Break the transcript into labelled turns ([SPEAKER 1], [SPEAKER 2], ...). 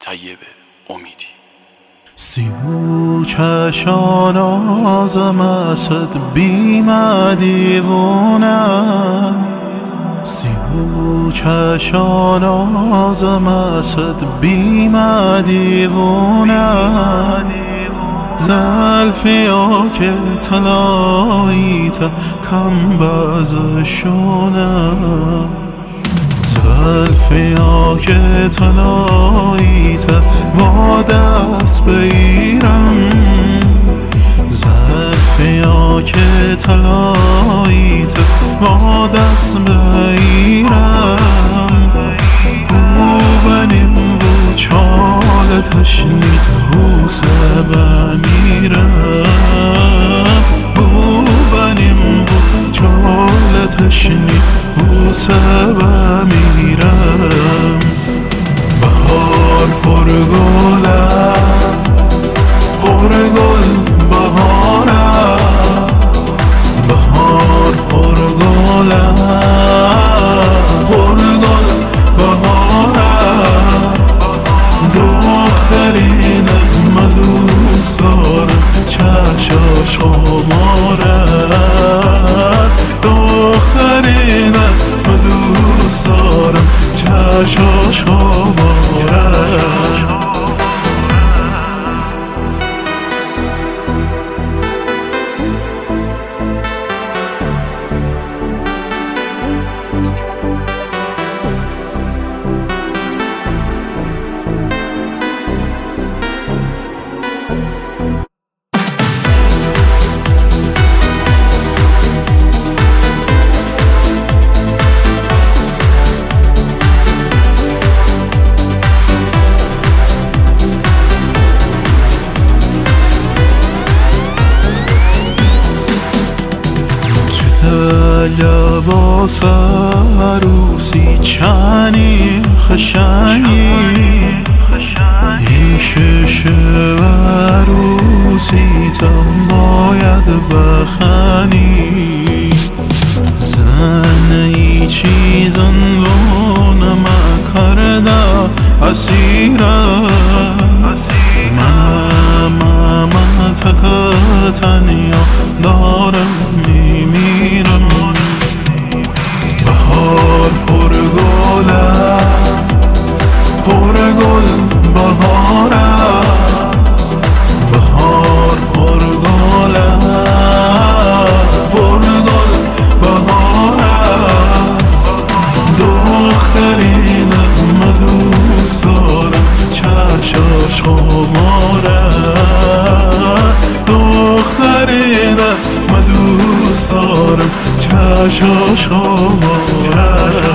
[SPEAKER 1] طیب امیدی.
[SPEAKER 2] سیو چشان آزم اسد بیم دیوونه، سیو چشان آزم اسد بیم دیوونه، زلفیا که طلاییت کم بازشونه، زلفیا که طلاییت با دست بگیرم، زلفیا که طلاییت با دست بگیرم، او بنیم و چال تشنید و سبا میرم، او بنیم و چال تشنید و سبا میرم. بهار پرگله پرگل بهاره، بهار پرگله پرگل بهاره، دخترین من دوست دارم چشاش خماره، دخترین من دوست دارم چشاش خماره. لباس عروسی چنی خشنی، این شش عروسی تم باید بخنی، زن ای چیزن رو نمک کرده اسیرم، من تنیا دارم میمیرم. بهار پرگله پرگل بهاره، بهار پرگله پرگل بهاره، دخترین من دوست دارم چشاش خماره، دخترین من دوست دارم چشاش خماره.